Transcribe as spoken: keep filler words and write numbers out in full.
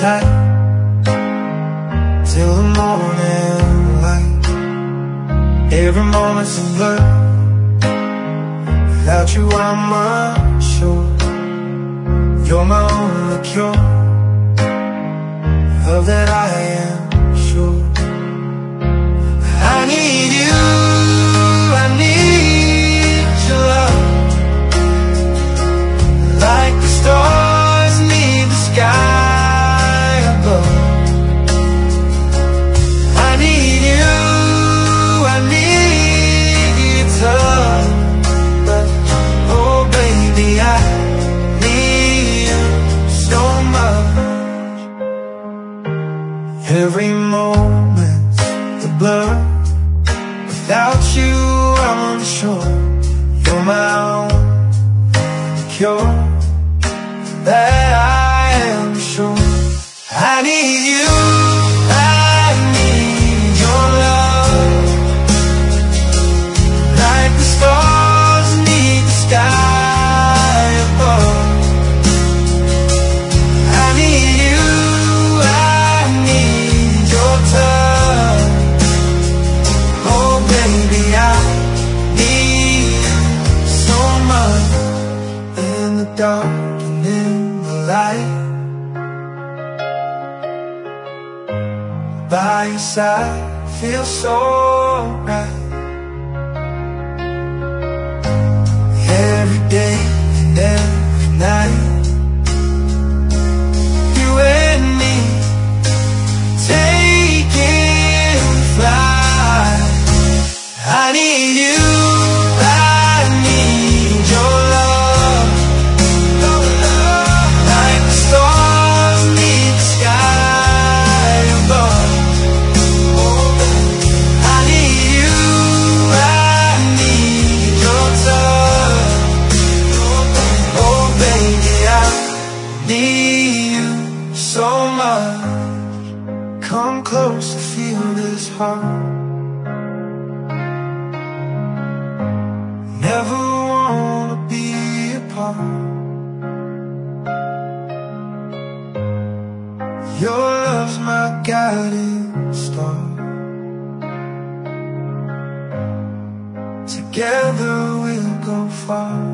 tight till the morning light. Every moment's a blur. Without you I'm unsure. You're my only cure. Of that I am sure. I need you, I need your love. Like the stars need the sky above. I need you, I need your touch. But oh baby, I need you so much. Every moment's a blur. Without you I'm unsure. You're my only cure. That I am sure. I need you, I need your love. Like the stars need the sky above. I need you, I need your touch. Oh baby, I need you so much. In the dark and in the light, by your side, feels so right. Every day and every night, you and me taking flight. I need you, I need your love. Like the stars need the sky above. I need you, I need your touch. Oh baby, I need you so much. Come close to feel this heart. Never wanna be apart. Your love's my guiding star. Together we'll go far.